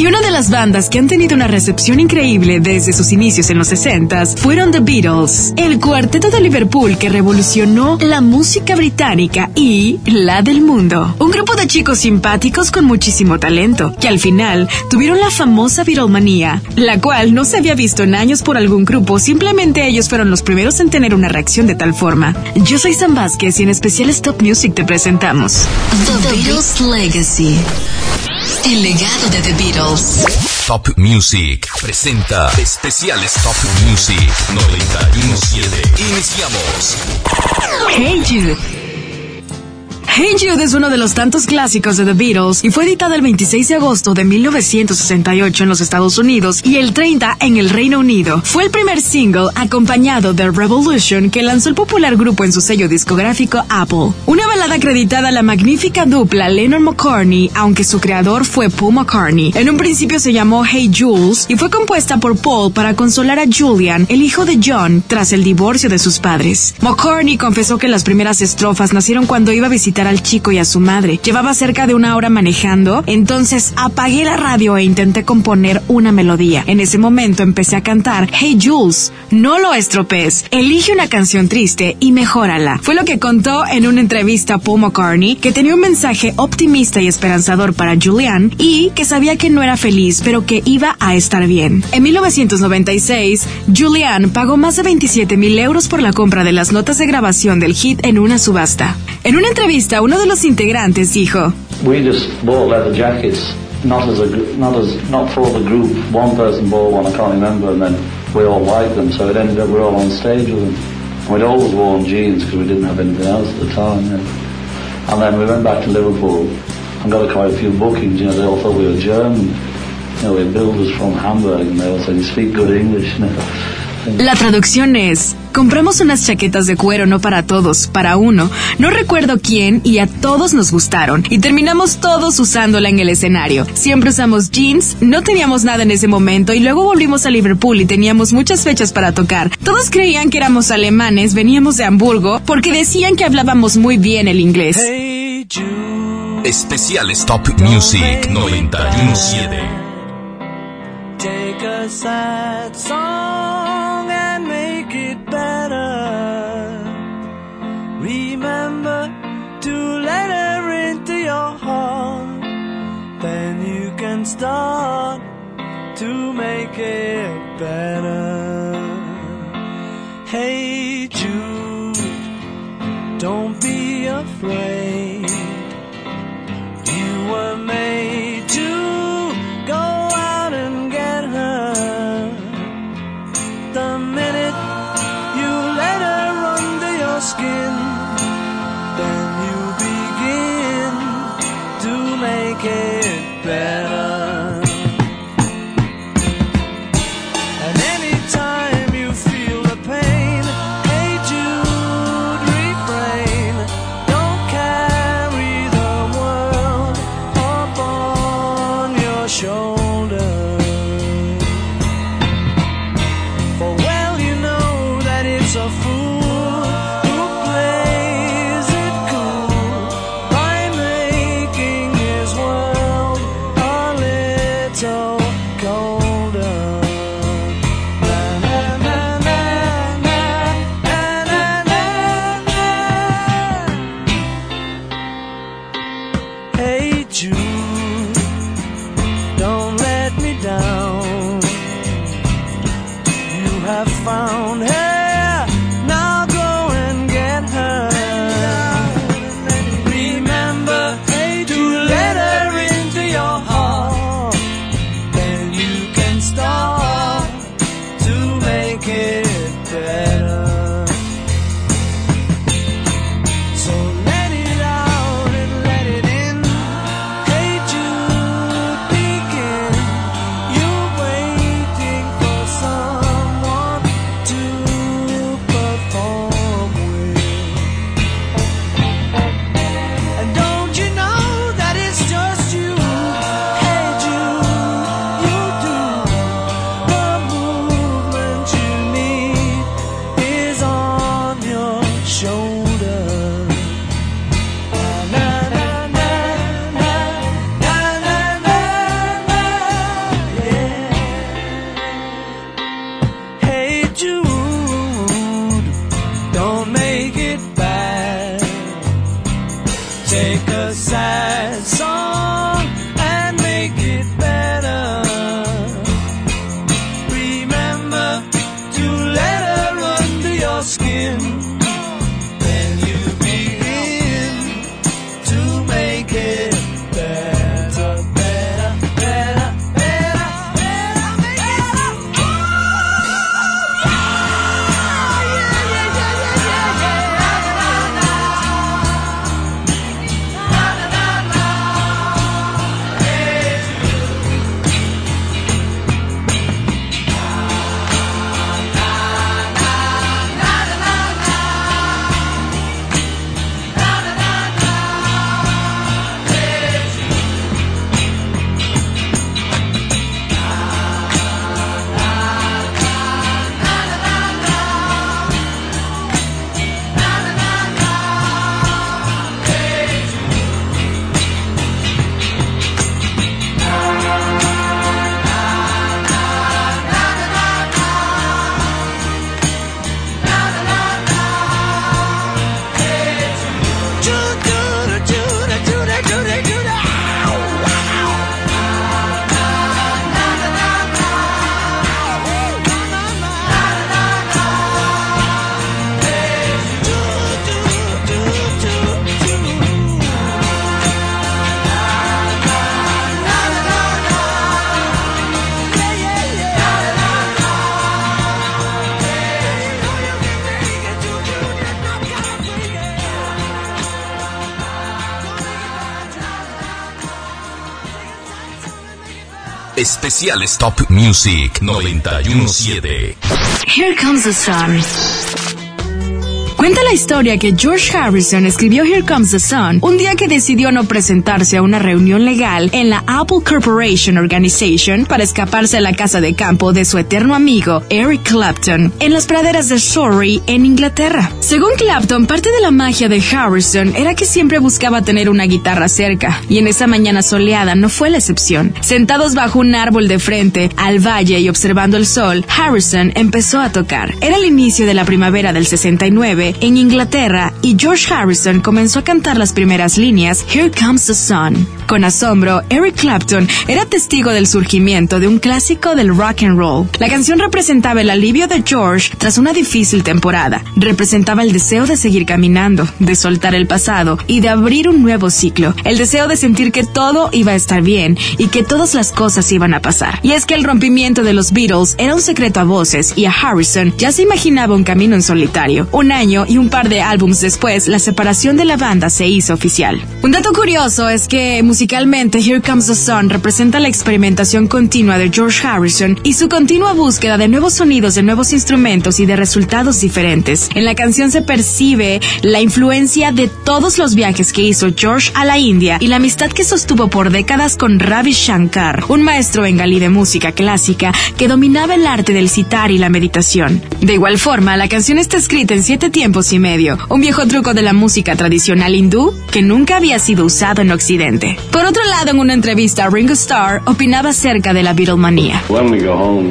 Y una de las bandas que han tenido una recepción increíble desde sus inicios en los 60s fueron The Beatles, el cuarteto de Liverpool que revolucionó la música británica y la del mundo. Un grupo de chicos simpáticos con muchísimo talento, que al final tuvieron la famosa Beatlemanía, la cual no se había visto en años por algún grupo, simplemente ellos fueron los primeros en tener una reacción de tal forma. Yo soy Sam Vázquez y en especial Top Music te presentamos The Beatles Legacy, el legado de The Beatles. Top Music presenta especiales Top Music 91.7. Iniciamos. Hey Jude. Hey Jude es uno de los tantos clásicos de The Beatles y fue editada el 26 de agosto de 1968 en los Estados Unidos y el 30 en el Reino Unido. Fue el primer single acompañado de Revolution que lanzó el popular grupo en su sello discográfico Apple. Una balada acreditada a la magnífica dupla Lennon-McCartney, aunque su creador fue Paul McCartney. En un principio se llamó Hey Jules y fue compuesta por Paul para consolar a Julian, el hijo de John, tras el divorcio de sus padres. McCartney confesó que las primeras estrofas nacieron cuando iba a visitar al chico y a su madre. Llevaba cerca de una hora manejando, entonces apagué la radio e intenté componer una melodía. En ese momento empecé a cantar Hey Jules, no lo estropees, elige una canción triste y mejórala. Fue lo que contó en una entrevista a Paul McCartney, que tenía un mensaje optimista y esperanzador para Julian y que sabía que no era feliz, pero que iba a estar bien. En 1996, Julian pagó más de 27,000 euros por la compra de las notas de grabación del hit en una subasta. En una entrevista, uno de los integrantes dijo: We just bought leather jackets, not for the group. One person bought one, I can't remember, and then we all liked them, so it ended up we were all on stage with them. We'd always worn jeans because we didn't have anything else at the time. Yeah. And then we went back to Liverpool and got quite a few bookings. You know, they all thought we were German. You know, we had builders from Hamburg, and they all said, "You speak good English." You know. La traducción es: compramos unas chaquetas de cuero no para todos, para uno. No recuerdo quién y a todos nos gustaron. Y terminamos todos usándola en el escenario. Siempre usamos jeans, no teníamos nada en ese momento y luego volvimos a Liverpool y teníamos muchas fechas para tocar. Todos creían que éramos alemanes, veníamos de Hamburgo, porque decían que hablábamos muy bien el inglés. Hey Jude. Especiales Top Music 91.7. Take a sad song and make it better. Remember to let her into your heart. Then you can start to make it better. Hey Jude, don't be afraid. You were made to go out and get her. The minute you let her under your skin, then you begin to make it better. And anytime you feel the pain, hey Jude, refrain. Don't carry the world upon your shoulder. A fool who plays it cool by making his world a little colder. Na, na, na, na, na, na, na, na. Hey Jude, don't let me down. You have found her. To Especiales Top Music 917. Here Comes the Sun. Cuenta la historia que George Harrison escribió Here Comes the Sun un día que decidió no presentarse a una reunión legal en la Apple Corporation Organization para escaparse a la casa de campo de su eterno amigo Eric Clapton en las praderas de Surrey, en Inglaterra. Según Clapton, parte de la magia de Harrison era que siempre buscaba tener una guitarra cerca, y en esa mañana soleada no fue la excepción. Sentados bajo un árbol de frente al valle y observando el sol, Harrison empezó a tocar. Era el inicio de la primavera del 69 en Inglaterra, y George Harrison comenzó a cantar las primeras líneas Here Comes the Sun. Con asombro, Eric Clapton era testigo del surgimiento de un clásico del rock and roll. La canción representaba el alivio de George tras una difícil temporada. Representaba el deseo de seguir caminando, de soltar el pasado y de abrir un nuevo ciclo. El deseo de sentir que todo iba a estar bien y que todas las cosas iban a pasar. Y es que el rompimiento de los Beatles era un secreto a voces, y a Harrison ya se imaginaba un camino en solitario. Un año y un par de álbums después, la separación de la banda se hizo oficial. Un dato curioso es que musicalmente Here Comes the Sun representa la experimentación continua de George Harrison y su continua búsqueda de nuevos sonidos, de nuevos instrumentos y de resultados diferentes. En la canción se percibe la influencia de todos los viajes que hizo George a la India y la amistad que sostuvo por décadas con Ravi Shankar, un maestro bengalí de música clásica que dominaba el arte del sitar y la meditación. De igual forma, la canción está escrita en 7 tiempos y medio, un viejo truco de la música tradicional hindú que nunca había sido usado en Occidente. Por otro lado, en una entrevista, Ringo Starr opinaba acerca de la Beatlemanía. When we go home,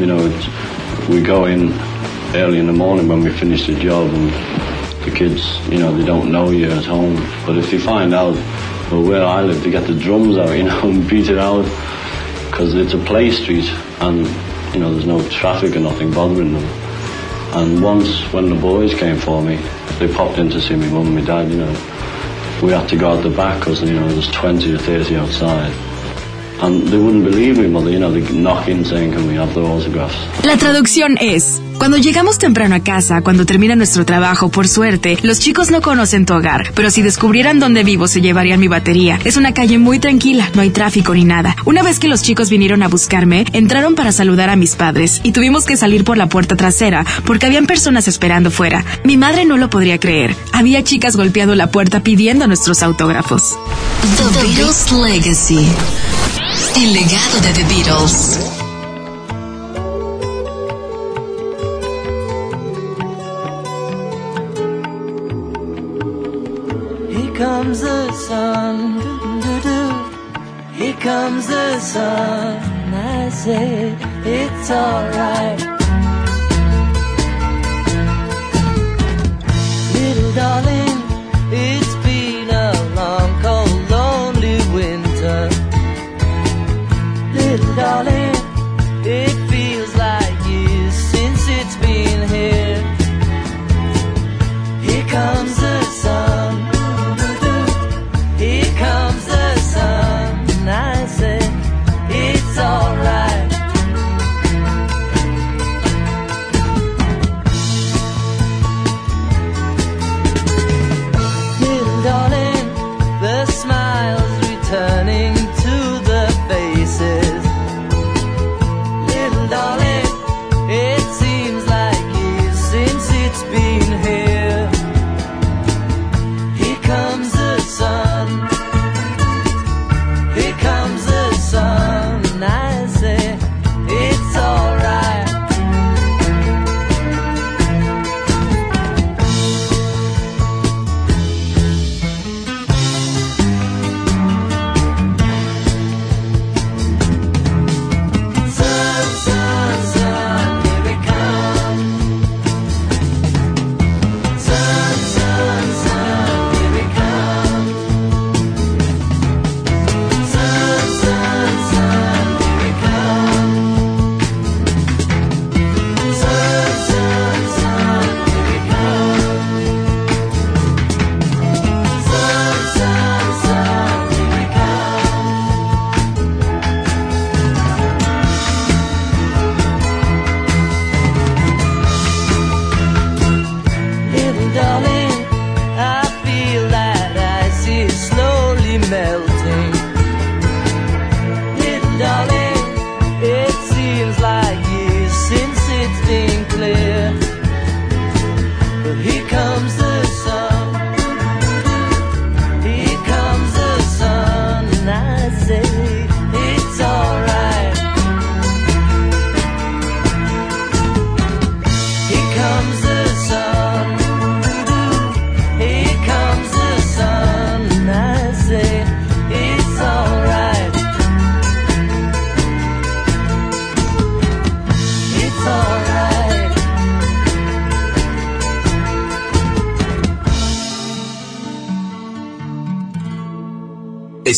we go in early in the morning when we finish the job, and the kids, they don't know you're at home. But if they find out, well, where I live, they get the drums out, and beat it out, because it's a play street, and, there's no traffic or nothing bothering them. And once, when the boys came for me, they popped in to see me mum and my dad, we had to go out the back because, there's 20 or 30 outside. And they wouldn't believe me, mother, they knock in saying, can we have their autographs? La traducción es: cuando llegamos temprano a casa, cuando termina nuestro trabajo, por suerte, los chicos no conocen tu hogar, pero si descubrieran dónde vivo se llevarían mi batería. Es una calle muy tranquila, no hay tráfico ni nada. Una vez que los chicos vinieron a buscarme, entraron para saludar a mis padres y tuvimos que salir por la puerta trasera porque habían personas esperando fuera. Mi madre no lo podría creer. Había chicas golpeando la puerta pidiendo nuestros autógrafos. The Beatles Legacy. El legado de The Beatles. Here comes the sun, here comes the sun. I say it's alright. Little darling, it's been a long, cold, lonely winter. Little darling, it feels like years since it's been here. Here comes the sun, here comes the sun, and I say it's alright. Little darling, the smile's returning to the faces. Little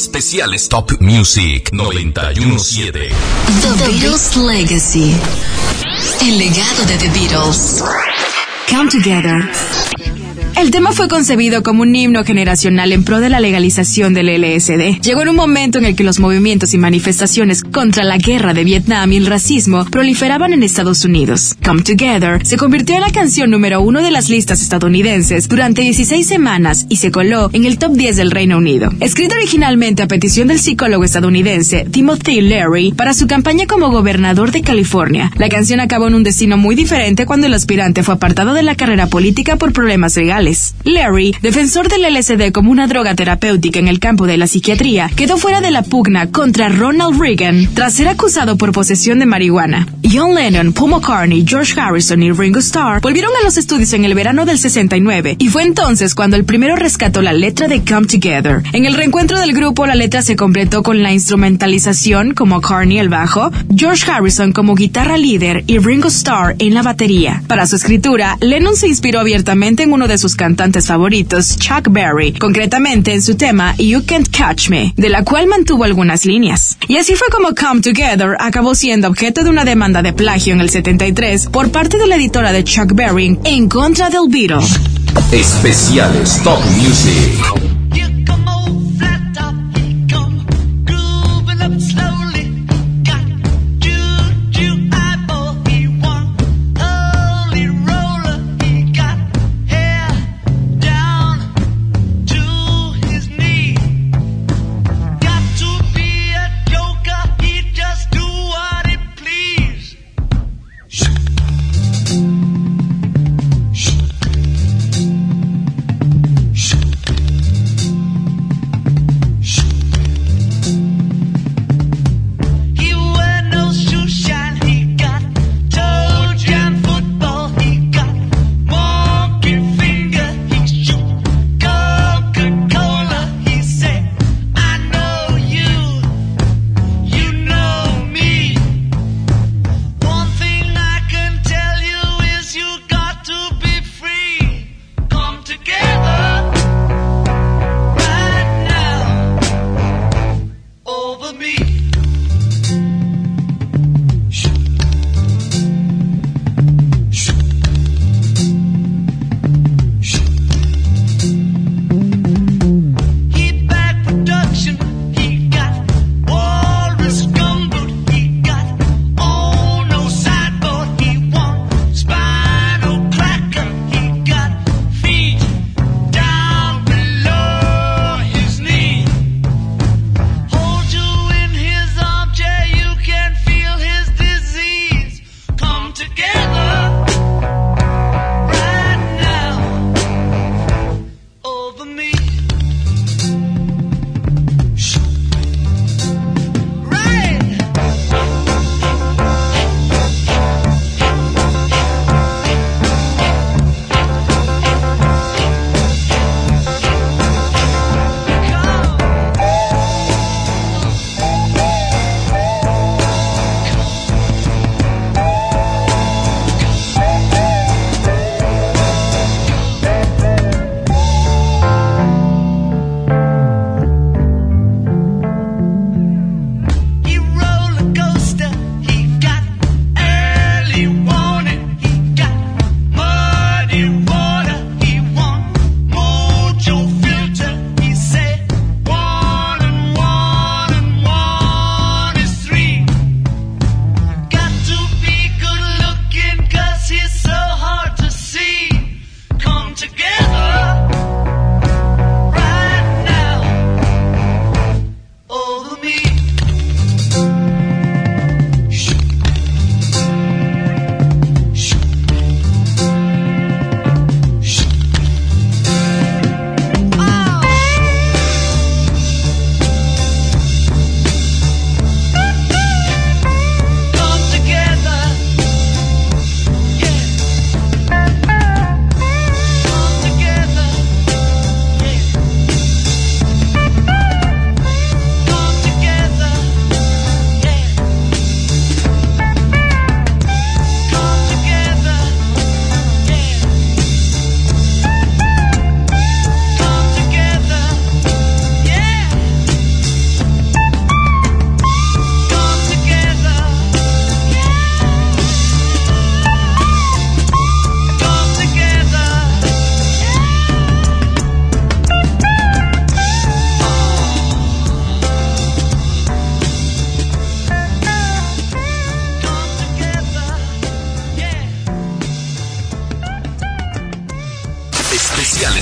Especiales Top Music 917. The Beatles Legacy. El legado de The Beatles. Come Together. El tema fue concebido como un himno generacional en pro de la legalización del LSD. Llegó en un momento en el que los movimientos y manifestaciones contra la guerra de Vietnam y el racismo proliferaban en Estados Unidos. Come Together se convirtió en la canción número 1 de las listas estadounidenses durante 16 semanas y se coló en el top 10 del Reino Unido. Escrita originalmente a petición del psicólogo estadounidense Timothy Leary para su campaña como gobernador de California, la canción acabó en un destino muy diferente cuando el aspirante fue apartado de la carrera política por problemas legales. Larry, defensor del LSD como una droga terapéutica en el campo de la psiquiatría, quedó fuera de la pugna contra Ronald Reagan tras ser acusado por posesión de marihuana. John Lennon, Paul McCartney, George Harrison y Ringo Starr volvieron a los estudios en el verano del 69 y fue entonces cuando el primero rescató la letra de Come Together. En el reencuentro del grupo, la letra se completó con la instrumentalización como McCartney el bajo, George Harrison como guitarra líder y Ringo Starr en la batería. Para su escritura, Lennon se inspiró abiertamente en uno de sus cantantes favoritos, Chuck Berry, concretamente en su tema You Can't Catch Me, de la cual mantuvo algunas líneas. Y así fue como Come Together acabó siendo objeto de una demanda de plagio en el 73 por parte de la editora de Chuck Berry en contra del Beatle. Especiales Top Music.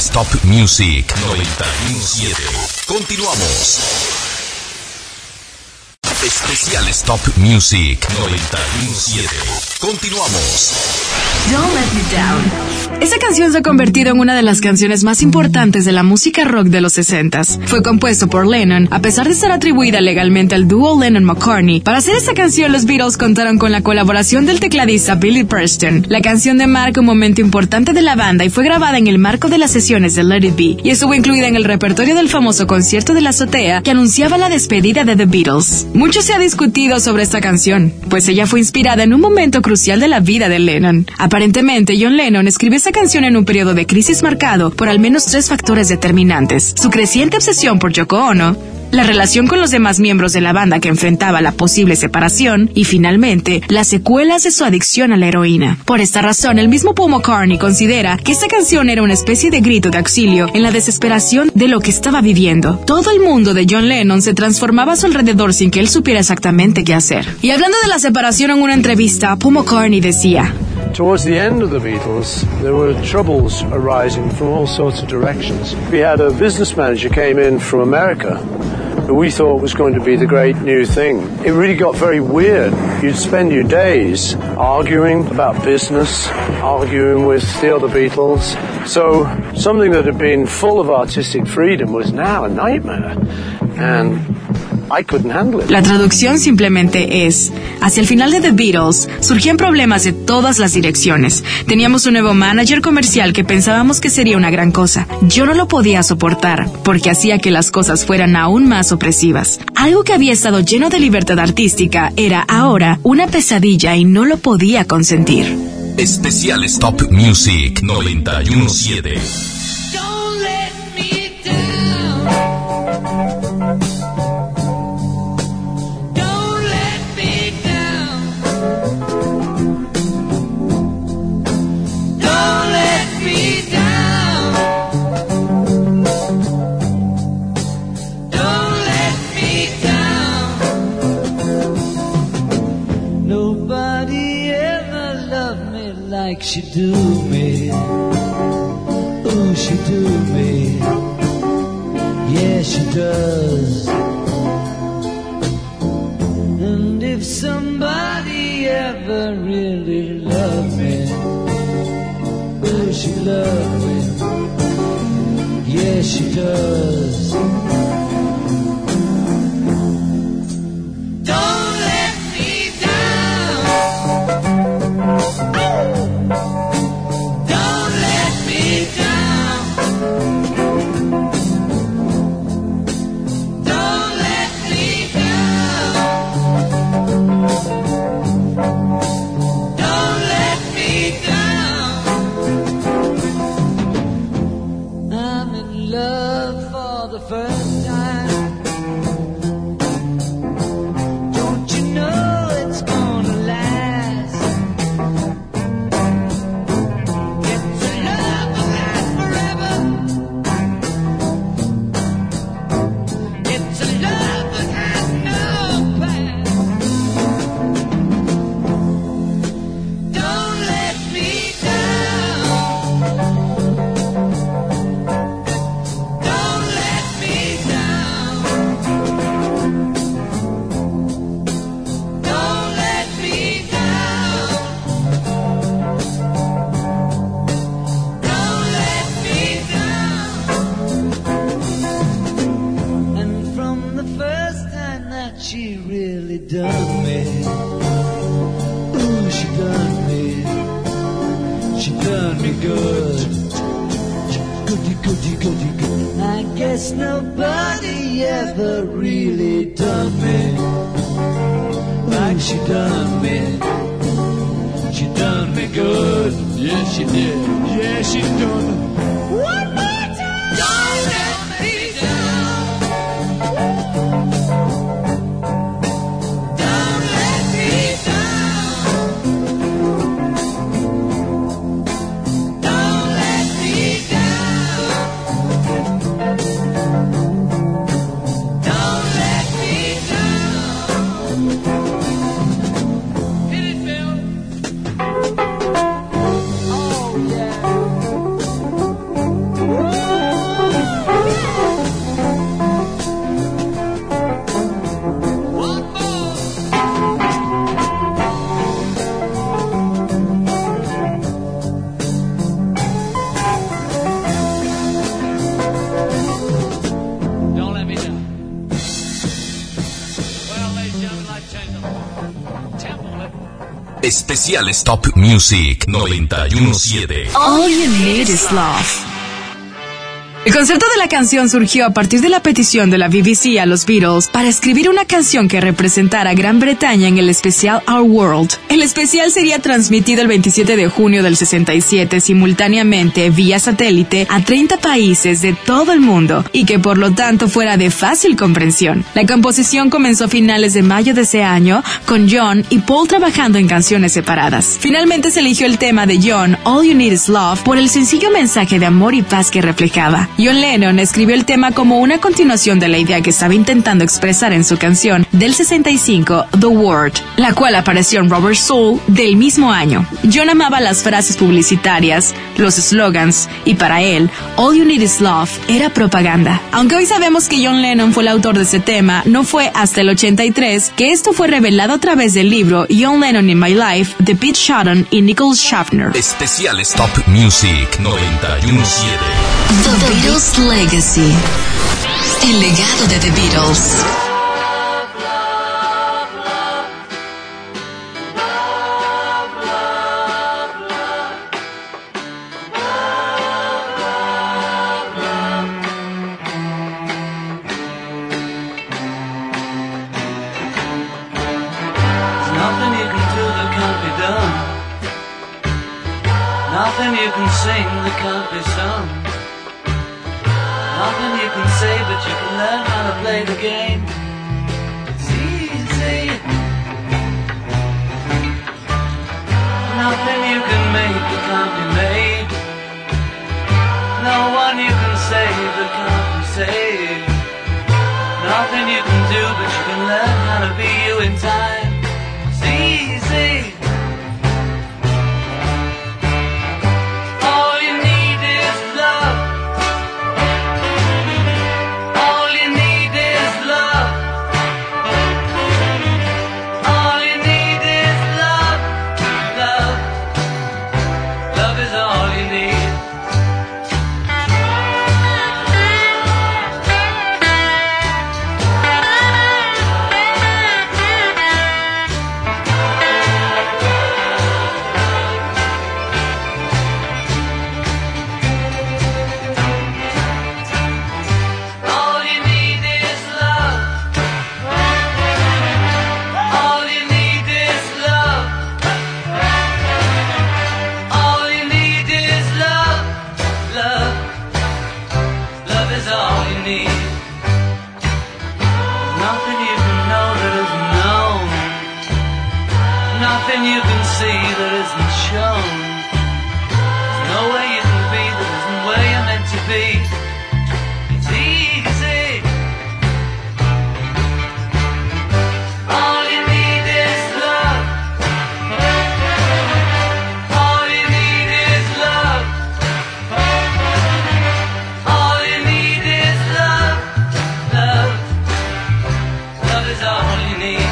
Especiales Top Music 91.7. Continuamos. Especiales Top Music 91.7. Continuamos. Don't Let Me Down. Esa canción se ha convertido en una de las canciones más importantes de la música rock de los 60s. Fue compuesto por Lennon, a pesar de ser atribuida legalmente al dúo Lennon-McCartney. Para hacer esta canción, los Beatles contaron con la colaboración del tecladista Billy Preston. La canción marca un momento importante de la banda y fue grabada en el marco de las sesiones de Let It Be, y estuvo incluida en el repertorio del famoso concierto de la azotea que anunciaba la despedida de The Beatles. Mucho se ha discutido sobre esta canción, pues ella fue inspirada en un momento crucial de la vida de Lennon. Aparentemente, John Lennon escribió esta canción en un periodo de crisis marcado por al menos 3 factores determinantes: su creciente obsesión por Yoko Ono, la relación con los demás miembros de la banda que enfrentaba la posible separación y, finalmente, las secuelas de su adicción a la heroína. Por esta razón, el mismo Paul McCartney considera que esta canción era una especie de grito de auxilio en la desesperación de lo que estaba viviendo. Todo el mundo de John Lennon se transformaba a su alrededor sin que él supiera exactamente qué hacer. Y hablando de la separación, en una entrevista, Paul McCartney decía: Towards the end of the Beatles, there were troubles arising from all sorts of directions. We had a business manager came in from America who we thought was going to be the great new thing. It really got very weird. You'd spend your days arguing about business, arguing with the other Beatles. So something that had been full of artistic freedom was now a nightmare. And I couldn't handle it. La traducción simplemente es: hacia el final de The Beatles surgían problemas de todas las direcciones. Teníamos un nuevo manager comercial que pensábamos que sería una gran cosa. Yo no lo podía soportar porque hacía que las cosas fueran aún más opresivas. Algo que había estado lleno de libertad artística era ahora una pesadilla y no lo podía consentir. Especiales Top Music 91.7. Like she do me, ooh, she do me, yeah, she does. And if somebody ever really loved me, ooh, she loved me, yeah, she does. Especiales Top Music 917. All You Need Is Love. El concepto de la canción surgió a partir de la petición de la BBC a los Beatles para escribir una canción que representara a Gran Bretaña en el especial Our World. El especial sería transmitido el 27 de junio del 67 simultáneamente vía satélite a 30 países de todo el mundo y que por lo tanto fuera de fácil comprensión. La composición comenzó a finales de mayo de ese año con John y Paul trabajando en canciones separadas. Finalmente se eligió el tema de John, All You Need Is Love, por el sencillo mensaje de amor y paz que reflejaba. John Lennon escribió el tema como una continuación de la idea que estaba intentando expresar en su canción del 65, The Word, la cual apareció en Rubber Soul del mismo año. John amaba las frases publicitarias, los slogans, y para él, All You Need Is Love era propaganda. Aunque hoy sabemos que John Lennon fue el autor de ese tema, no fue hasta el 83 que esto fue revelado a través del libro John Lennon in My Life de Pete Shotton y Nicole Schaffner. Especiales Top Music 917. The Beatles Legacy. El legado de The Beatles. Nothing you can do that can't be done. Nothing you can sing that can't be sung. Nothing you can say, but you can learn how to play the game. It's easy. Nothing you can make that can't be made. No one you can save that can't be saved. Nothing you can do, but you can learn how to be you in time. It's easy. All you need is love. All you need is love. All you need is love. Love. Love is all you need. All you need is love. All you need is love. All you need is love. Love. Love is all you need. Nothing you can know that isn't known. Nothing you can see that isn't shown. There's no way you can be that isn't where you're meant to be. It's easy. All you need is love. All you need is love. All you need is love. Love. Love is all you need.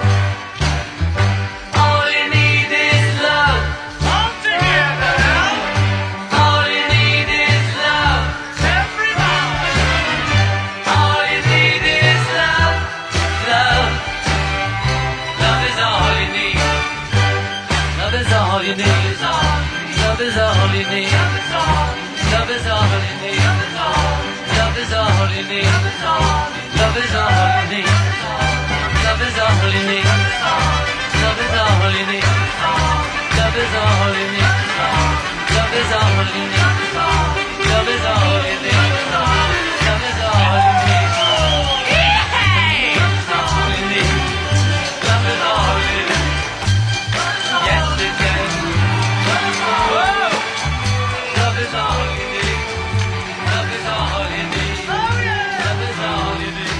All you need is love. All together now. All you need is love. Everybody. All you need is love. Love. Love is all you need. Love is all you need. Love is all you need. Love is all you need. Love is all you need. Love is all you need. Love is all you need. Love is all you need. Love is all you need. Love is all you need. Love is all you need. Love is all you need. Love is all you need. Love is all you need. Yes, it can. Whoa! Love is all you need. Love is all you need. Love is all you need.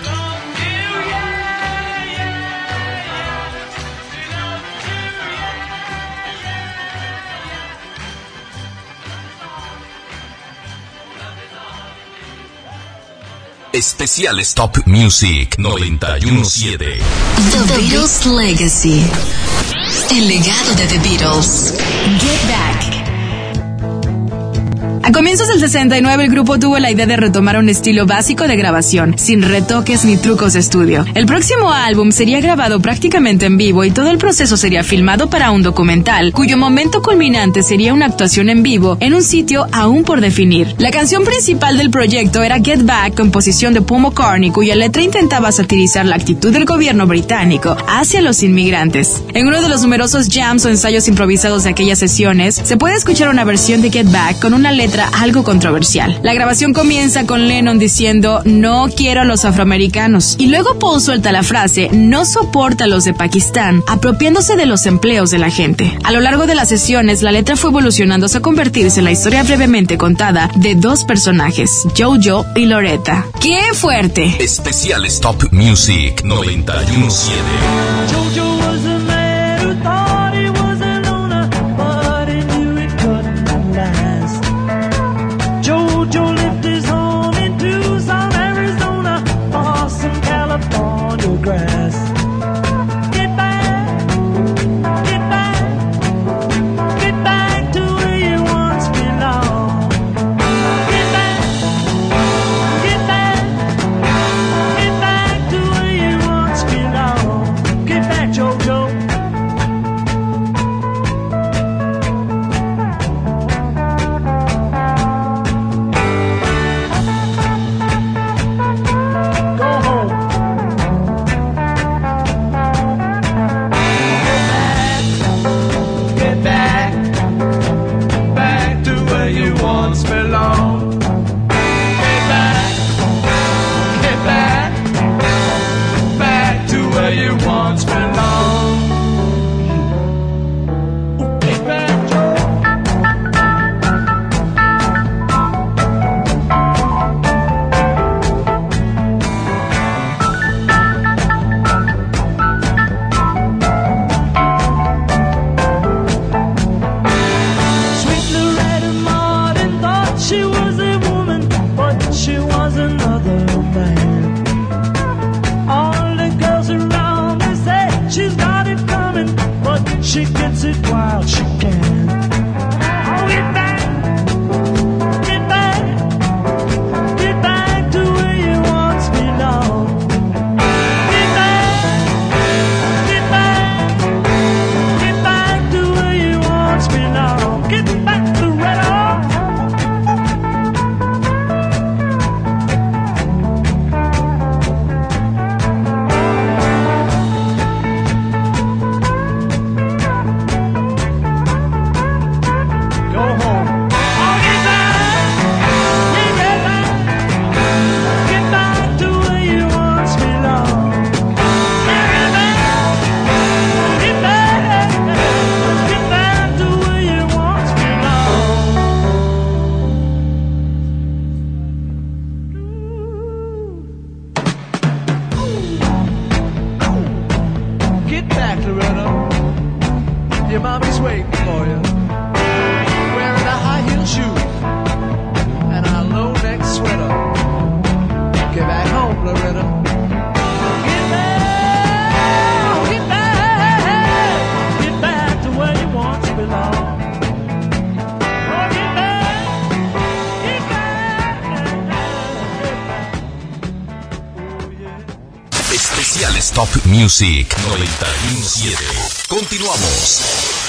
Especiales Top Music 917. The Beatles Legacy. El legado de The Beatles. Get Back. A comienzos del 69, el grupo tuvo la idea de retomar un estilo básico de grabación, sin retoques ni trucos de estudio. El próximo álbum sería grabado prácticamente en vivo y todo el proceso sería filmado para un documental, cuyo momento culminante sería una actuación en vivo en un sitio aún por definir. La canción principal del proyecto era Get Back, composición de Paul McCartney, cuya letra intentaba satirizar la actitud del gobierno británico hacia los inmigrantes. En uno de los numerosos jams o ensayos improvisados de aquellas sesiones, se puede escuchar una versión de Get Back con una letra algo controversial. La grabación comienza con Lennon diciendo "no quiero a los afroamericanos", y luego Paul suelta la frase "no soporta a los de Pakistán", apropiándose de los empleos de la gente. A lo largo de las sesiones, la letra fue evolucionando hasta convertirse en la historia brevemente contada de dos personajes, Jojo y Loretta. ¡Qué fuerte! Especiales Top Music 917. Jojo was a man who thought he was a loner, but he knew it couldn't last. Jojo lived his home in Tucson, Arizona, for some California grass. Get back, get back, get back to where you once belonged. Get back, get back, get back to where you once belonged. Get back, Jojo. Go home. Get back, back to where you once belonged. Get back, back to where you once belonged. Get back, Joe. Sweet Loretta Martin thought she was a woman, but she was another man. All the girls around me say she's got it coming, but she gets it while she can. Oh, get back, get back, get back to where you once belonged. Get back, get back, get back to where you once belonged. Get back to Loretta. Go home. Oh, get back, get back, get back to where you once belonged. Get back, get back, get back to where you once belonged. Get back, Loretta. Your mommy's waiting for you. Wearing a high heel shoe and a low neck sweater. Get back home, Loretta. Get back, get back, get back to where you once belonged. Oh, get back, get back, get back. Oh, yeah. Especiales Top Music 917. Continuamos.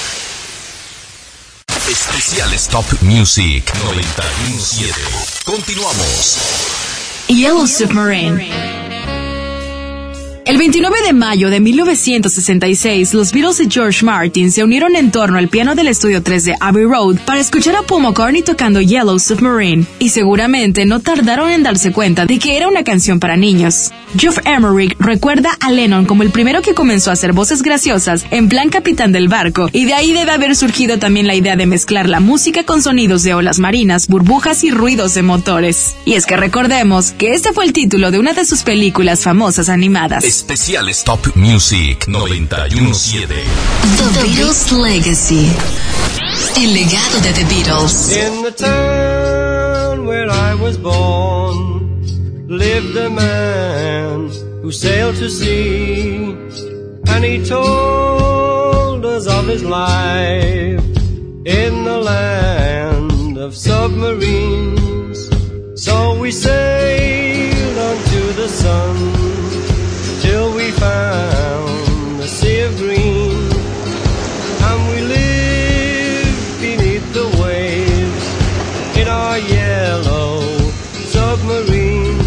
Especiales Top Music 917. Continuamos. Yellow Submarine. El 29 de mayo de 1966, los Beatles y George Martin se unieron en torno al piano del estudio 3 de Abbey Road para escuchar a Paul McCartney tocando Yellow Submarine, y seguramente no tardaron en darse cuenta de que era una canción para niños. Geoff Emerick recuerda a Lennon como el primero que comenzó a hacer voces graciosas en plan capitán del barco, y de ahí debe haber surgido también la idea de mezclar la música con sonidos de olas marinas, burbujas y ruidos de motores. Y es que recordemos que este fue el título de una de sus películas famosas animadas. Especiales Top Music 917. The Beatles Legacy. El legado de The Beatles. In the town where I was born lived a man who sailed to sea, and he told us of his life in the land of submarines. So we sailed onto the sun till we found the sea of green, and we lived beneath the waves in our yellow submarine.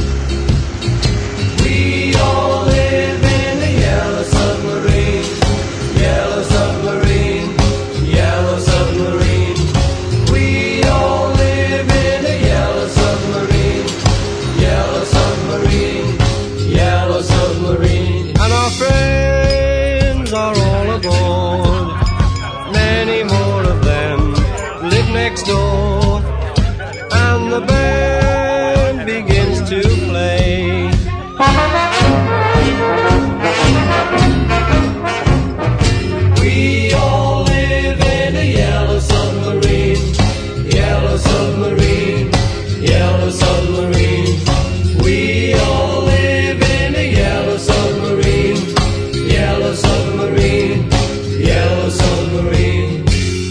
We all live in a yellow submarine, yellow submarine, yellow submarine. We all live in a yellow submarine, yellow submarine, yellow submarine. And our friends are all aboard, many more of them live next door, and the band begins to play. We all live in a yellow submarine, yellow submarine, yellow submarine. We all live in a yellow submarine, yellow submarine, yellow submarine.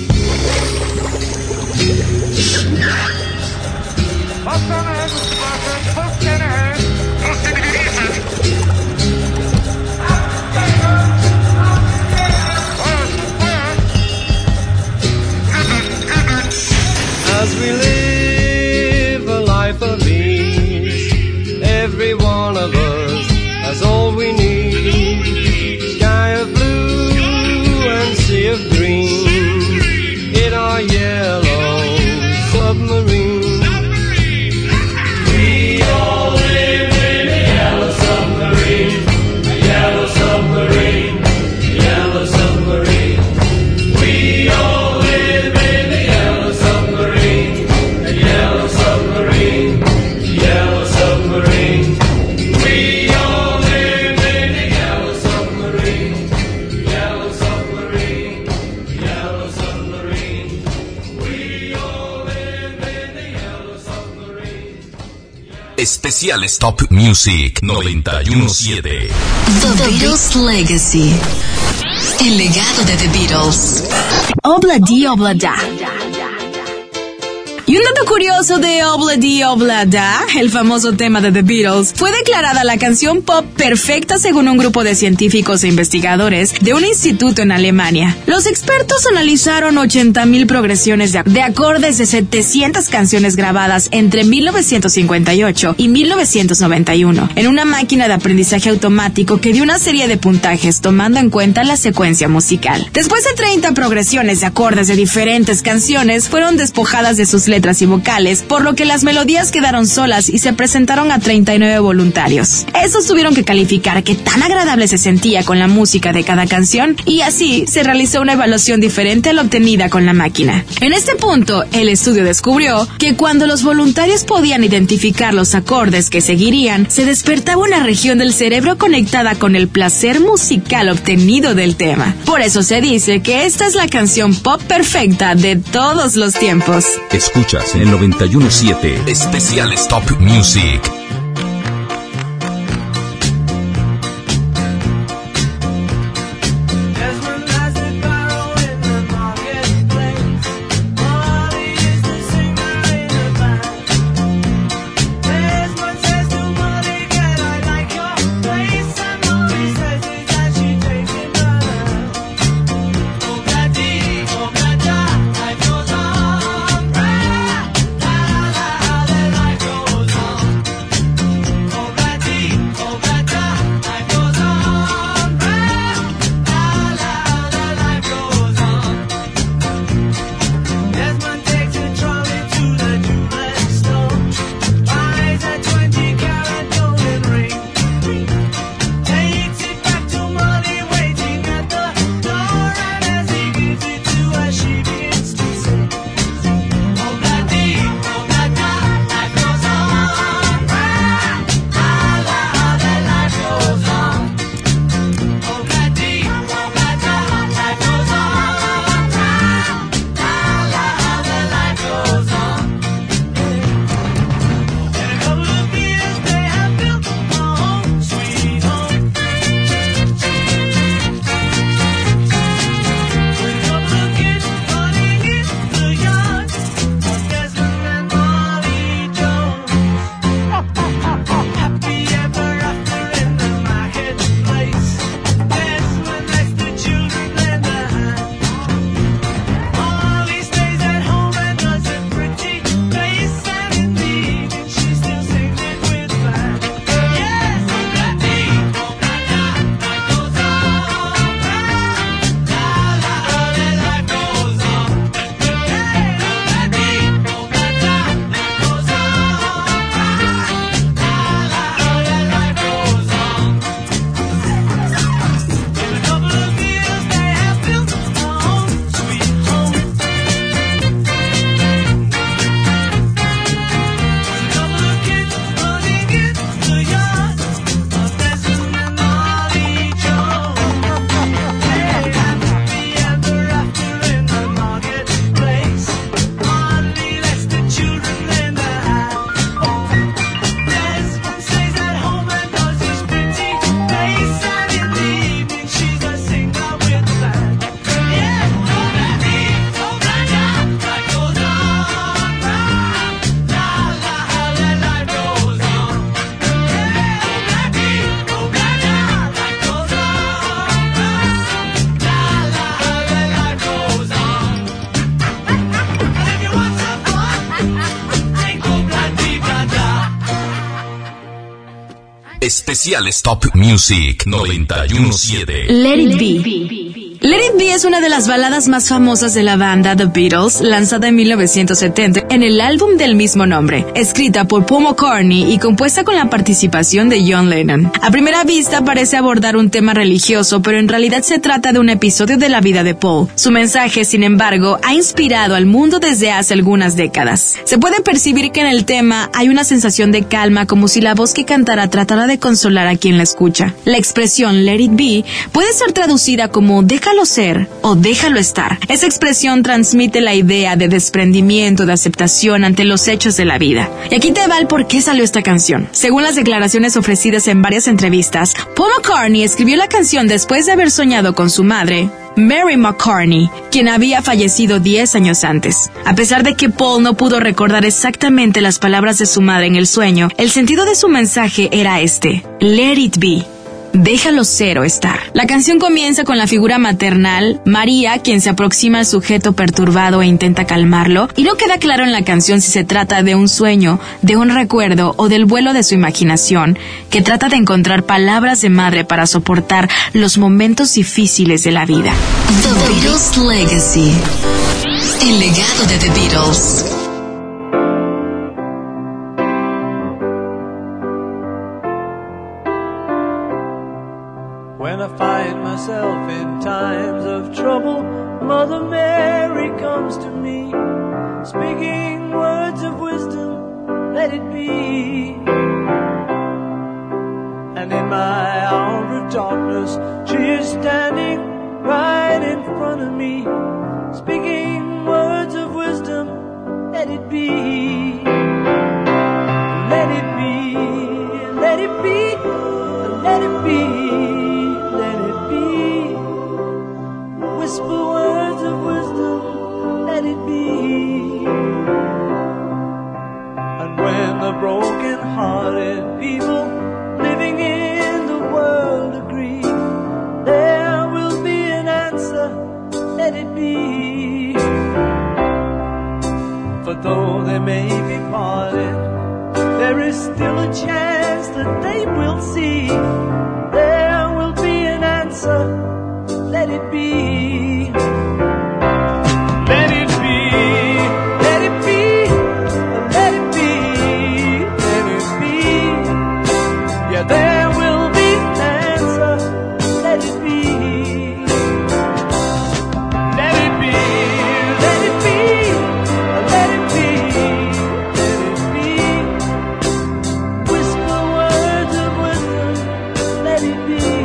As we live a life of ease, every one of us has all we need. Sky of blue and sea of green in our yellow submarine. We all live in a yellow submarine, a yellow submarine, yellow submarine. We all live in a yellow submarine, a yellow submarine, yellow submarine. We all live in a yellow submarine, yellow submarine, yellow submarine. We all live in a yellow submarine. Especial Stop Music 917. The Beatles Legacy. El legado de The Beatles. Obla-di, obla-da. Y un dato curioso de Obla-di, obla-da, el famoso tema de The Beatles, fue declarada la canción pop perfecta según un grupo de científicos e investigadores de un instituto en Alemania. Los expertos analizaron 80,000 progresiones de acordes de 700 canciones grabadas entre 1958 y 1991 en una máquina de aprendizaje automático que dio una serie de puntajes tomando en cuenta la secuencia musical. Después de 30 progresiones de acordes de diferentes canciones, fueron despojadas de sus letras y vocales, por lo que las melodías quedaron solas y se presentaron a 39 voluntarios. Estos tuvieron que calificar qué tan agradable se sentía con la música de cada canción, y así se realizó una evaluación diferente a la obtenida con la máquina. En este punto, el estudio descubrió que cuando los voluntarios podían identificar los acordes que seguirían, se despertaba una región del cerebro conectada con el placer musical obtenido del tema. Por eso se dice que esta es la canción pop perfecta de todos los tiempos. Escuchas en el 91.7 Especial Stop Music. Especiales Top Music 917. Let It Be. Let It Be es una de las baladas más famosas de la banda The Beatles, lanzada en 1970 en el álbum del mismo nombre, escrita por Paul McCartney y compuesta con la participación de John Lennon. A primera vista parece abordar un tema religioso, pero en realidad se trata de un episodio de la vida de Paul. Su mensaje, sin embargo, ha inspirado al mundo desde hace algunas décadas. Se puede percibir que en el tema hay una sensación de calma, como si la voz que cantara tratara de consolar a quien la escucha. La expresión Let It Be puede ser traducida como déjalo ser o déjalo estar. Esa expresión transmite la idea de desprendimiento, de aceptación ante los hechos de la vida. Y aquí te va el por qué salió esta canción. Según las declaraciones ofrecidas en varias entrevistas, Paul McCartney escribió la canción después de haber soñado con su madre, Mary McCartney, quien había fallecido 10 años antes. A pesar de que Paul no pudo recordar exactamente las palabras de su madre en el sueño, el sentido de su mensaje era este: Let it be. Déjalo ser o estar. La canción comienza con la figura maternal, María, quien se aproxima al sujeto perturbado e intenta calmarlo, y no queda claro en la canción si se trata de un sueño, de un recuerdo o del vuelo de su imaginación, que trata de encontrar palabras de madre para soportar los momentos difíciles de la vida. The Beatles Legacy. El legado de The Beatles. When I find myself in times of trouble, Mother Mary comes to me, speaking words of wisdom, let it be. And in my hour of darkness, she is standing right in front of me, speaking words of wisdom, let it be. Let it be, let it be, let it be. Whisper words of wisdom, let it be. And when the broken-hearted people living in the world agree, there will be an answer, let it be. For though they may be parted, there is still a chance that they will see. There will be an answer, let it be. Let it be, let it be, let it be, let it be. Yeah, there will be an answer, let it be. Let it be, let it be, let it be, let it be. Whisper words of wisdom, let it be.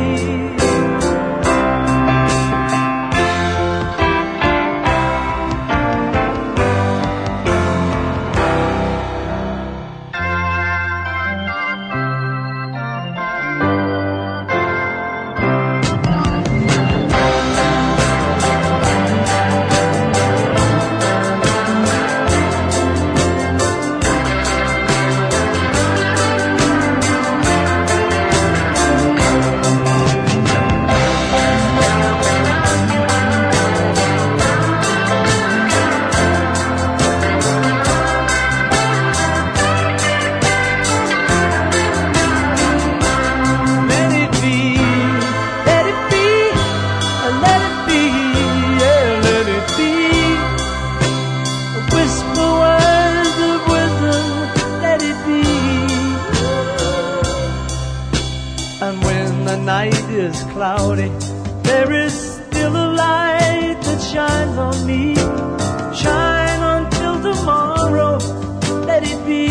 Cloudy, there is still a light that shines on me. Shine until tomorrow, let it be.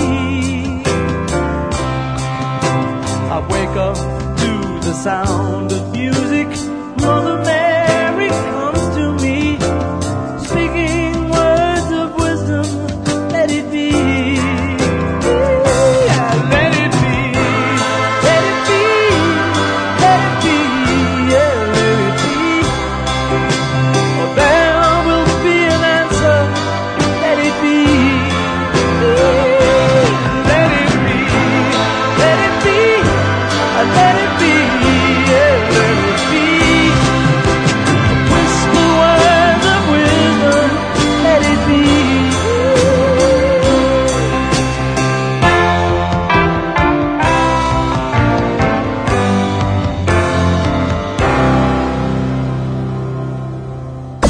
I wake up to the sound of music. Mother Mary comes to me, speaking words of wisdom, let it be. Let it be, yeah.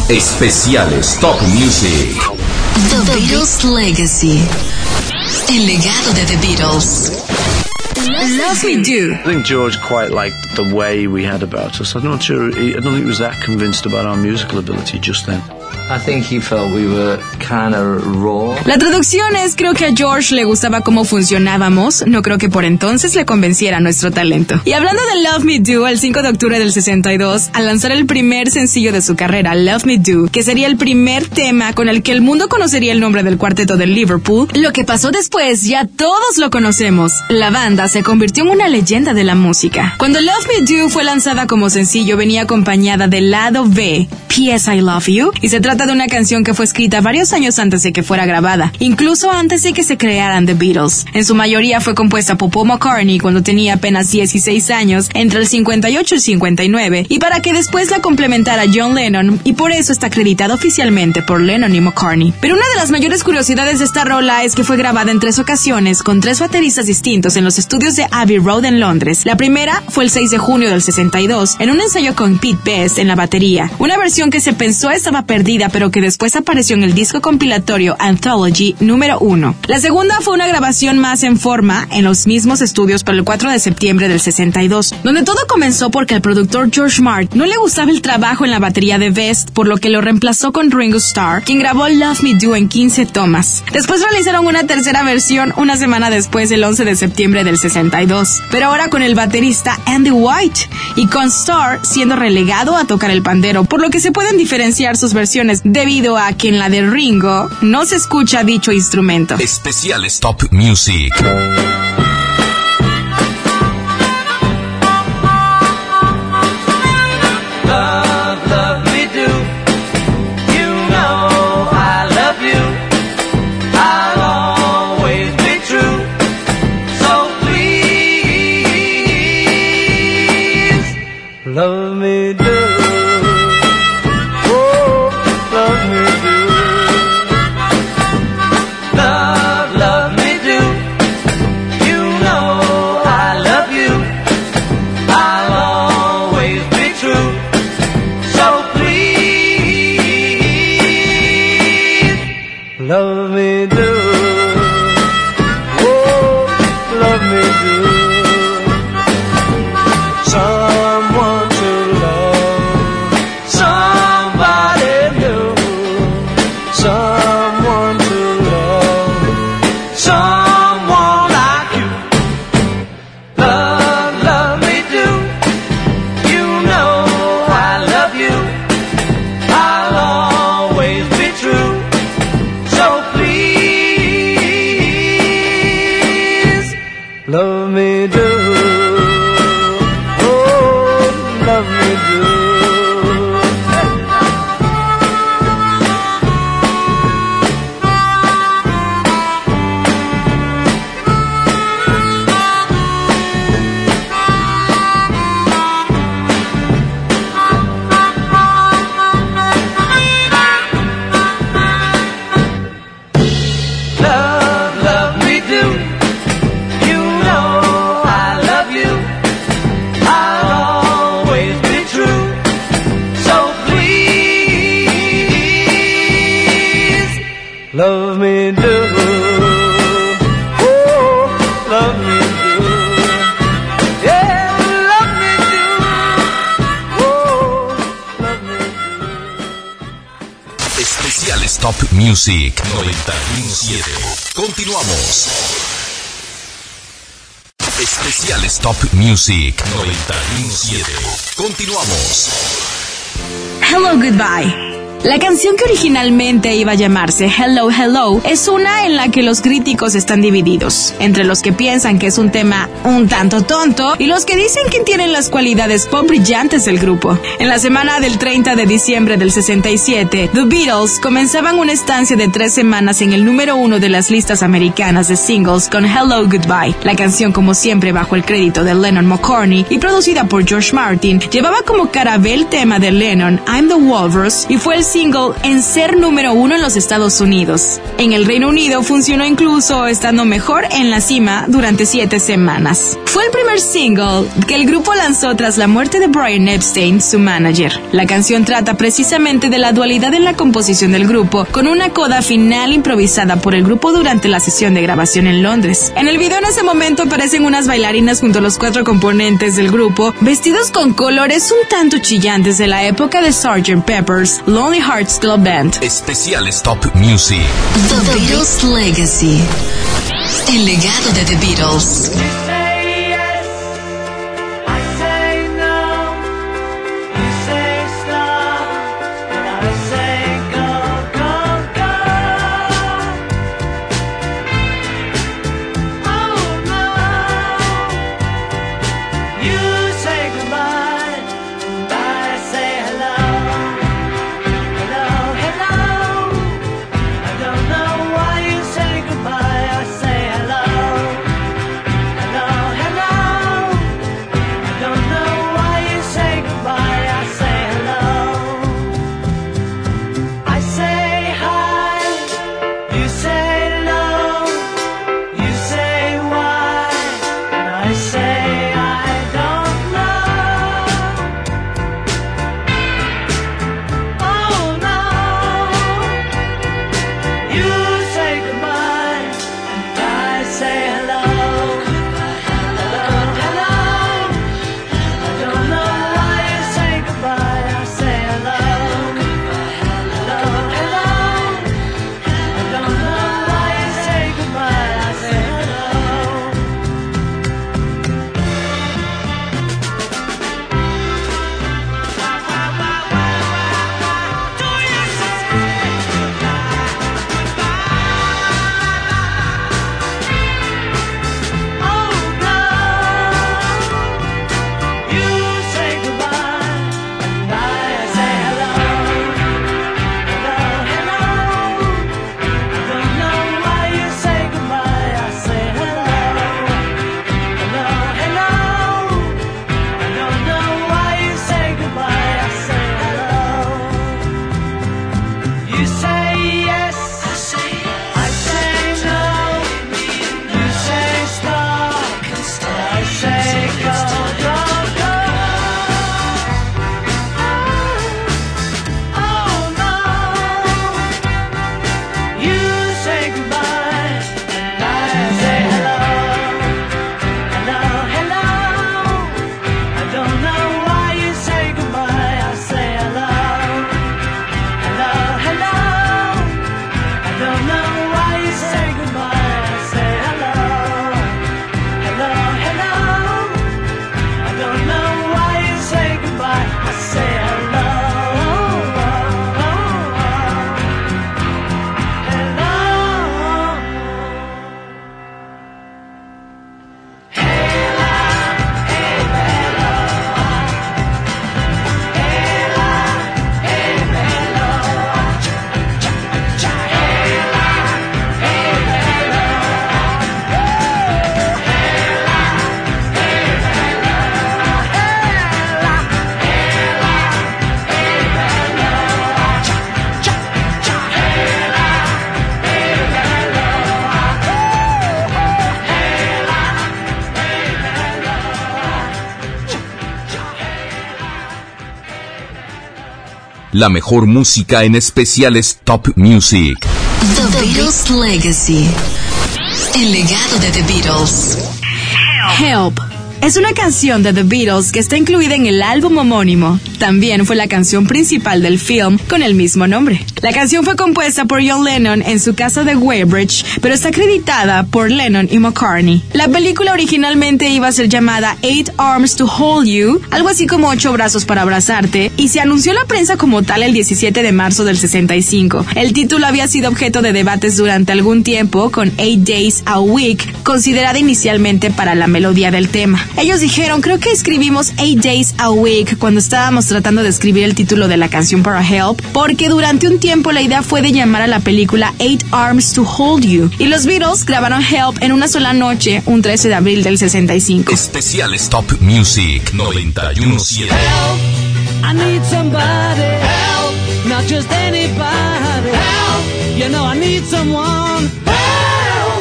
Especiales Top Music. The Beatles Legacy. El legado de The Beatles. Love Me Do. I think George quite liked the way we had about us. I'm not sure, I don't think he was that convinced about our musical ability just then. I think he felt we were kind of raw. La traducción es: creo que a George le gustaba cómo funcionábamos, no creo que por entonces le convenciera nuestro talento. Y hablando de Love Me Do, el 5 de octubre del 62, al lanzar el primer sencillo de su carrera, Love Me Do, que sería el primer tema con el que el mundo conocería el nombre del cuarteto de Liverpool, lo que pasó después ya todos lo conocemos. La banda se convirtió en una leyenda de la música. Cuando Love Me Do fue lanzada como sencillo, venía acompañada del lado B, P.S. I Love You, y se trata de una canción que fue escrita varios años antes de que fuera grabada, incluso antes de que se crearan The Beatles. En su mayoría fue compuesta por Paul McCartney cuando tenía apenas 16 años, entre el 58 y el 59, y para que después la complementara John Lennon, y por eso está acreditada oficialmente por Lennon y McCartney. Pero una de las mayores curiosidades de esta rola es que fue grabada en 3 ocasiones con 3 bateristas distintos en los estudios de Abbey Road en Londres. La primera fue el 6 de junio del 62, en un ensayo con Pete Best en la batería, una versión que se pensó estaba perdida, pero que después apareció en el disco compilatorio Anthology número 1. La segunda fue una grabación más en forma en los mismos estudios para el 4 de septiembre del 62, donde todo comenzó porque al productor George Martin no le gustaba el trabajo en la batería de Best, por lo que lo reemplazó con Ringo Starr, quien grabó Love Me Do en 15 tomas. Después realizaron una tercera versión una semana después, el 11 de septiembre del 62, pero ahora con el baterista Andy White y con Starr siendo relegado a tocar el pandero, por lo que se pueden diferenciar sus versiones debido a que en la de Ringo no se escucha dicho instrumento. Especiales Top Music. Love me do. You know I love you. I'll always be true. So please, love me do. Oh, love me do. Love me do. You know I love you. I'll always be true. So please, love me do. Oh, love me do. Someone to love, somebody new. Someone to love, someone like you. Love me do. You know I love you. I'll always be true. So please, love me do. Oh, love me do. Love me do. You know I love you. I'll always be true. So please, love me do. Oh, love me do. Yeah, love me do. Oh, love me do. Especiales Top Music 917. Continuamos. Especiales Top Music 917. Continuamos. Hello Goodbye. La canción que originalmente iba a llamarse Hello Hello es una en la que los críticos están divididos, entre los que piensan que es un tema un tanto tonto y los que dicen que tienen las cualidades pop brillantes del grupo. En la semana del 30 de diciembre del 67, The Beatles comenzaban una estancia de 3 semanas en el número 1 de las listas americanas de singles con Hello Goodbye. La canción, como siempre bajo el crédito de Lennon-McCartney y producida por George Martin, llevaba como cara B el tema de Lennon, I'm the Walrus, y fue el single en ser número 1 en los Estados Unidos. En el Reino Unido funcionó incluso estando mejor en la cima durante 7 semanas. Fue el primer single que el grupo lanzó tras la muerte de Brian Epstein, su manager. La canción trata precisamente de la dualidad en la composición del grupo, con una coda final improvisada por el grupo durante la sesión de grabación en Londres. En el video en ese momento aparecen unas bailarinas junto a los 4 componentes del grupo, vestidos con colores un tanto chillantes de la época de Sgt. Pepper's Lonely Hearts Club Band. Especiales Top Music. The Beatles Legacy. El legado de The Beatles. La mejor música en especiales Top Music. The Beatles Legacy. El legado de The Beatles. Help. Es una canción de The Beatles que está incluida en el álbum homónimo. También fue la canción principal del film con el mismo nombre. La canción fue compuesta por John Lennon en su casa de Weybridge, pero está acreditada por Lennon y McCartney. La película originalmente iba a ser llamada 8 Arms to Hold You, algo así como 8 brazos para abrazarte, y se anunció en la prensa como tal el 17 de marzo del 65. El título había sido objeto de debates durante algún tiempo, con 8 Days a Week considerada inicialmente para la melodía del tema. Ellos dijeron, creo que escribimos 8 Days a Week cuando estábamos tratando de escribir el título de la canción para Help, porque durante un tiempo la idea fue de llamar a la película 8 Arms to Hold You, y los Beatles grabaron Help en una sola noche, un 13 de abril del 65. Especiales Top Music 91.7. I need somebody help. not just anybody. Help! You know I need someone. Help!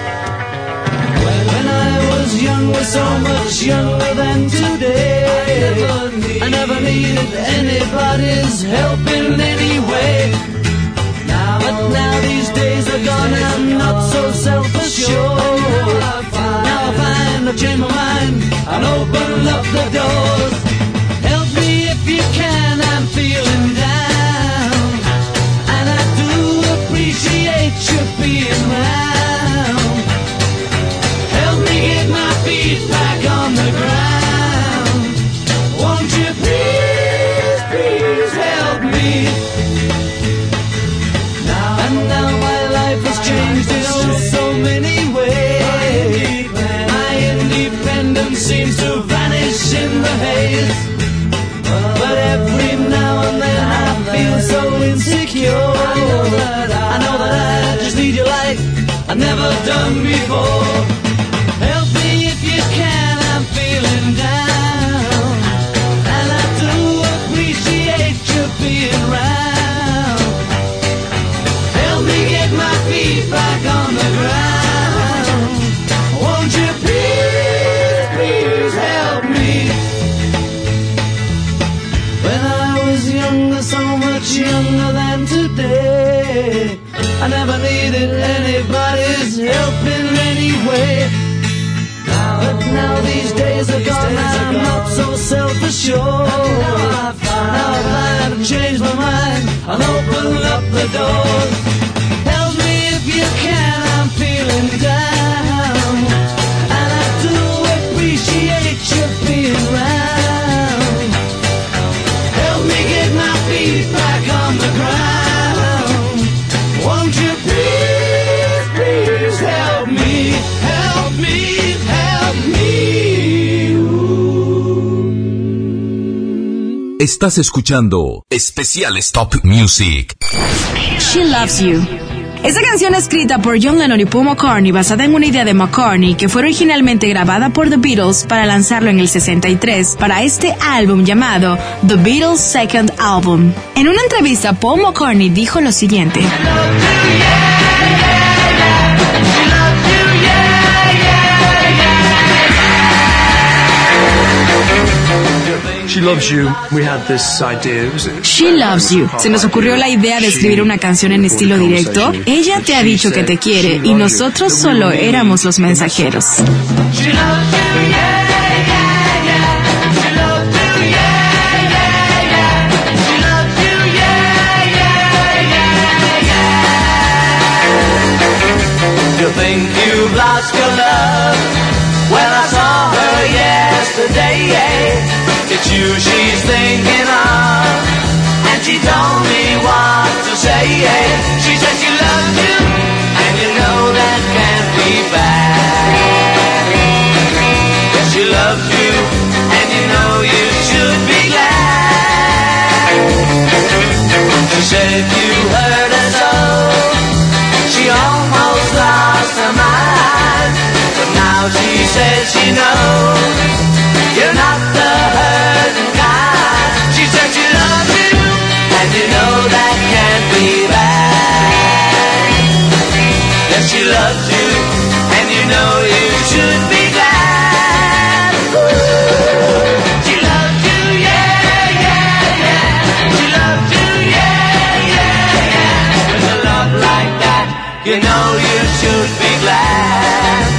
When I was young, was so much younger than today. I never needed anybody's help in any way. But now these days are gone and I'm not so self-assured. Now I find I've changed my mind and open up the doors. Help me if you can, I'm feeling down. And I do appreciate you being round. Help me get my feet back on the ground. Won't you please, please help me? Now my life has changed in oh so many ways. My independence seems to vanish in the haze. But every now and then I feel so insecure. I know that I just need you like I've never done before. Help me if you can, I'm feeling down. And I do appreciate you being round. My feet back on the ground. Won't you please, please help me? When I was younger, so much younger than today, I never needed anybody's help in any way. But now these days are gone, I'm not so self-assured. Now I've learned to change my mind and open up the doors. If you can, I'm feeling down. And I do appreciate you being round. Help me get my feet back on the ground. Won't you please, please help me? Help me, help me. Estás escuchando Especiales Top Music. She Loves You. Esta canción escrita por John Lennon y Paul McCartney, basada en una idea de McCartney que fue originalmente grabada por The Beatles para lanzarlo en el 63 para este álbum llamado The Beatles Second Album. En una entrevista, Paul McCartney dijo lo siguiente. She Loves You, we had this idea. She Loves You. Se nos ocurrió la idea de escribir una canción en estilo directo. Ella te ha dicho que te quiere y nosotros solo éramos los mensajeros. You think you've lost your love? Well, I saw her yesterday. It's you she's thinking of, and she told me what to say. She said she loves you, and you know that can't be bad. Yes, she loves you, and you know you should be glad. She said you hurt her so, she almost lost her mind. But now she says she knows you're not the hurting kind. She said she loves you, and you know that can't be bad. Yes, she loves you, and you know you should be glad. Ooh. She loves you, yeah, yeah, yeah. She loves you, yeah, yeah, yeah. With a love like that, you know you should be glad.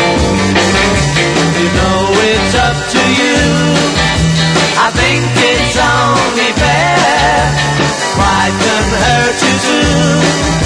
You know it's up to you. I think it's only fair. Pride can hurt you too.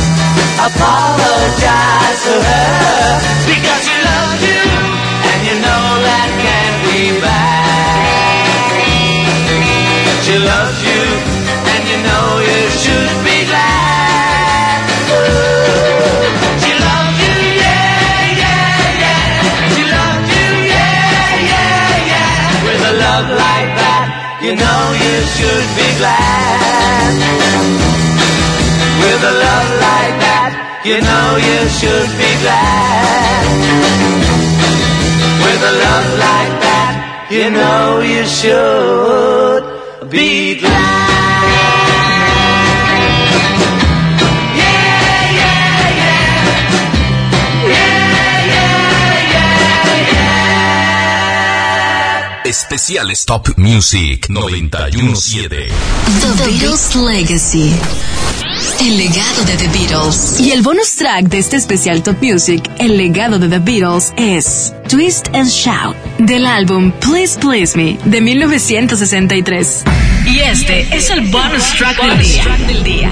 Apologize to her because she loves you, and you know that can't be bad. She loves you, and you know you should be glad. Ooh. She loves you, yeah, yeah, yeah. She loves you, yeah, yeah, yeah. With a love like that, you know you should be glad. With a love like that, you know you should be glad. With a love like that, you know you should be glad. Especiales Top Music 917. The Beatles Legacy. El legado de The Beatles. Y el bonus track de este especial Top Music, el legado de The Beatles, es Twist and Shout, del álbum Please Please Me, de 1963. Y este es el bonus track del día.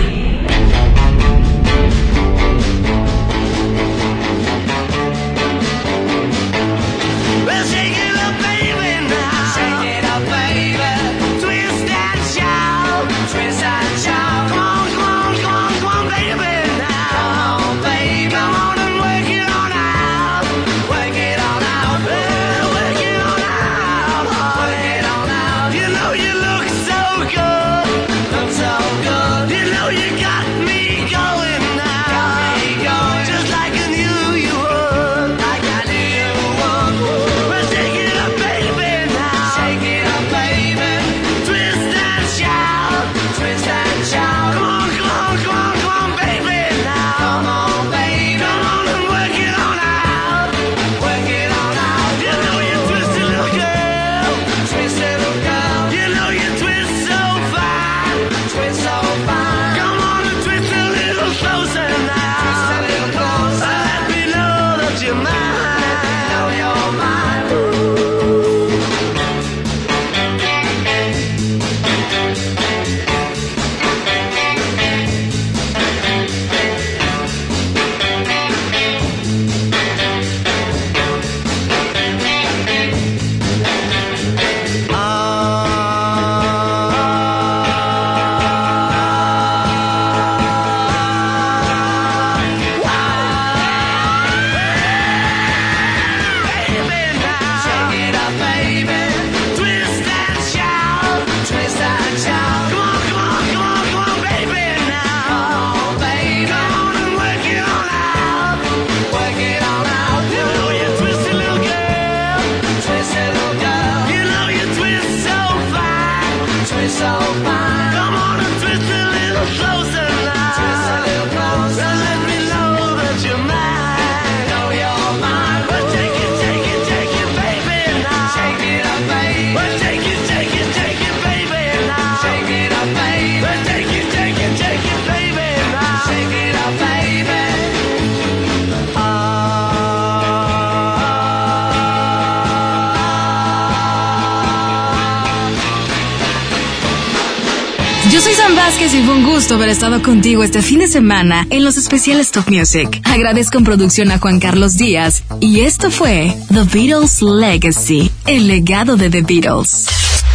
Yo soy Sam Vázquez y fue un gusto haber estado contigo este fin de semana en los especiales Top Music. Agradezco en producción a Juan Carlos Díaz y esto fue The Beatles Legacy, el legado de The Beatles.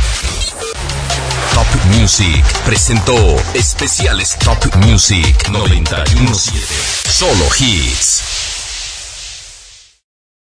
Top Music presentó Especiales Top Music 917. Solo hits.